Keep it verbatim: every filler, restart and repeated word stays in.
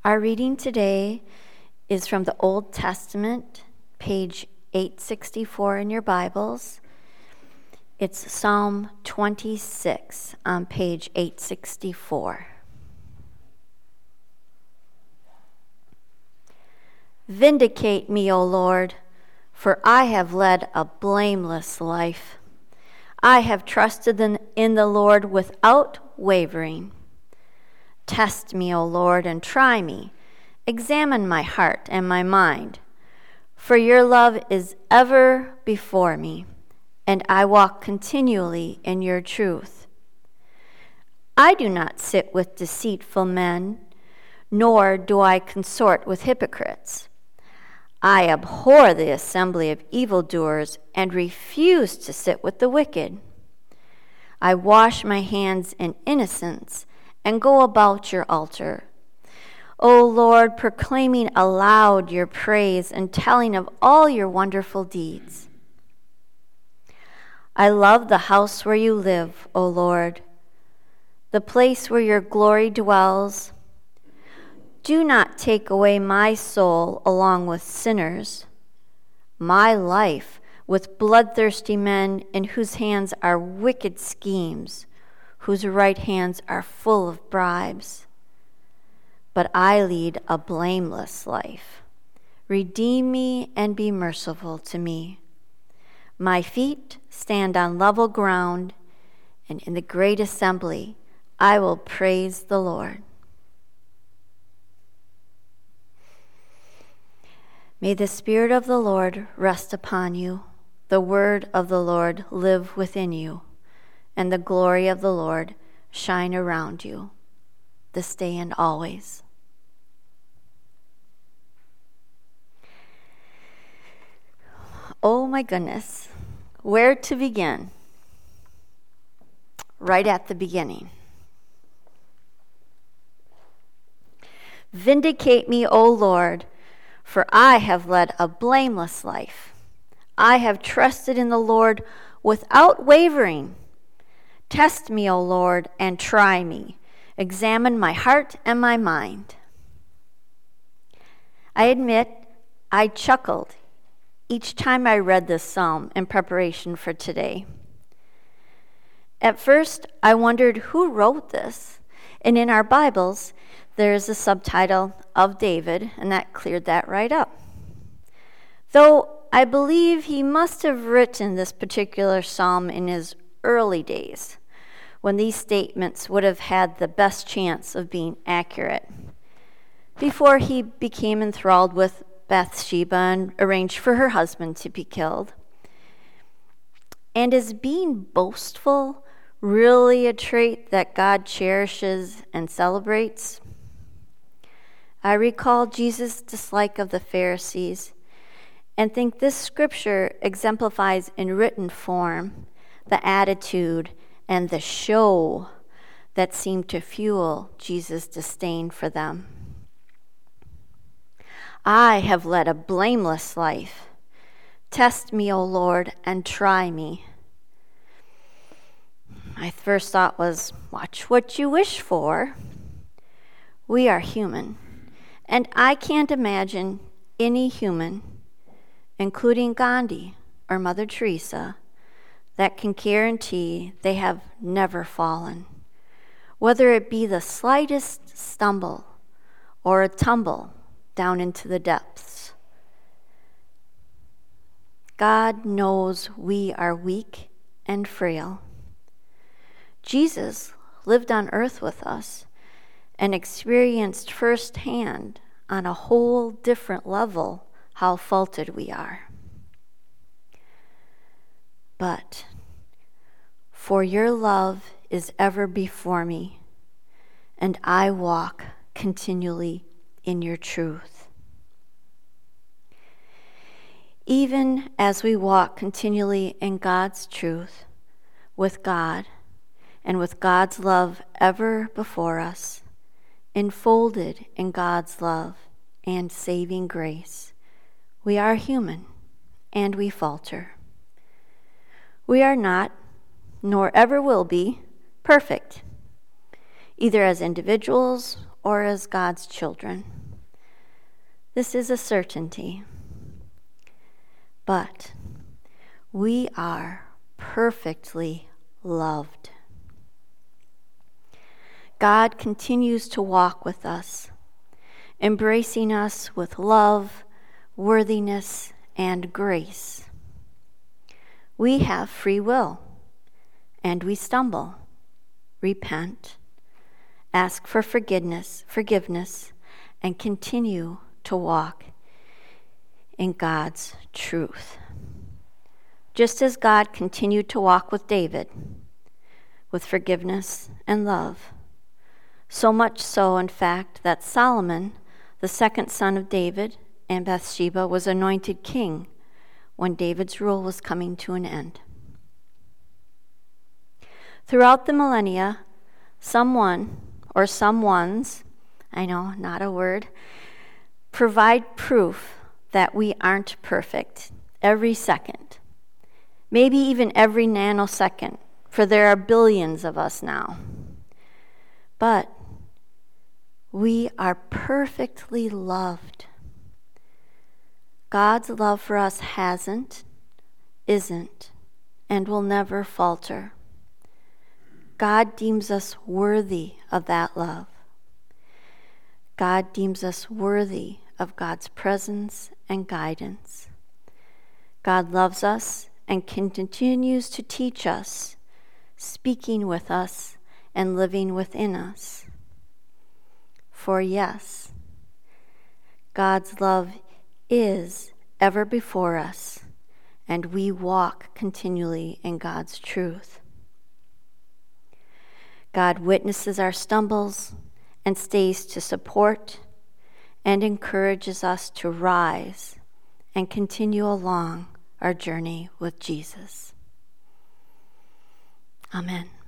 Our reading today is from the Old Testament, page eight sixty-four in your Bibles. It's Psalm twenty-six on page eight sixty-four. Vindicate me, O Lord, for I have led a blameless life. I have trusted in the Lord without wavering. Test me, O Lord, and try me. Examine my heart and my mind. For your love is ever before me, and I walk continually in your truth. I do not sit with deceitful men, nor do I consort with hypocrites. I abhor the assembly of evildoers and refuse to sit with the wicked. I wash my hands in innocence and go about your altar. O Lord, proclaiming aloud your praise and telling of all your wonderful deeds. I love the house where you live, O Lord, the place where your glory dwells. Do not take away my soul along with sinners, my life with bloodthirsty men in whose hands are wicked schemes, whose right hands are full of bribes. But I lead a blameless life. Redeem me and be merciful to me. My feet stand on level ground, and in the great assembly I will praise the Lord. May the Spirit of the Lord rest upon you, the word of the Lord live within you, and the glory of the Lord shine around you, this day and always. Oh my goodness, where to begin? Right at the beginning. Vindicate me, O Lord, for I have led a blameless life. I have trusted in the Lord without wavering. Test me, O Lord, and try me. Examine my heart and my mind. I admit I chuckled each time I read this psalm in preparation for today. At first, I wondered who wrote this, and in our Bibles, there is a subtitle of David, and that cleared that right up. Though I believe he must have written this particular psalm in his early days, when these statements would have had the best chance of being accurate, before he became enthralled with Bathsheba and arranged for her husband to be killed. And is being boastful really a trait that God cherishes and celebrates? I recall Jesus' dislike of the Pharisees and think this scripture exemplifies in written form the attitude and the show that seemed to fuel Jesus' disdain for them. I have led a blameless life. Test me, O Lord, and try me. My first thought was, watch what you wish for. We are human, and I can't imagine any human, including Gandhi or Mother Teresa, that can guarantee they have never fallen, whether it be the slightest stumble or a tumble down into the depths. God knows we are weak and frail. Jesus lived on earth with us and experienced firsthand on a whole different level how faulted we are. But for your love is ever before me, and I walk continually in your truth. Even as we walk continually in God's truth, with God, and with God's love ever before us, enfolded in God's love and saving grace, we are human and we falter. We are not, nor ever will be, perfect, either as individuals or as God's children. This is a certainty. But we are perfectly loved. God continues to walk with us, embracing us with love, worthiness, and grace. We have free will, and we stumble, repent, ask for forgiveness, forgiveness, and continue to walk in God's truth. Just as God continued to walk with David with forgiveness and love, so much so, in fact, that Solomon, the second son of David and Bathsheba, was anointed king when David's rule was coming to an end. Throughout the millennia, someone or someones, I know, not a word, provide proof that we aren't perfect every second, maybe even every nanosecond, for there are billions of us now. But we are perfectly loved. God's love for us hasn't, isn't, and will never falter. God deems us worthy of that love. God deems us worthy of God's presence and guidance. God loves us and continues to teach us, speaking with us and living within us. For yes, God's love is ever before us, and we walk continually in God's truth. God witnesses our stumbles and stays to support and encourages us to rise and continue along our journey with Jesus. Amen.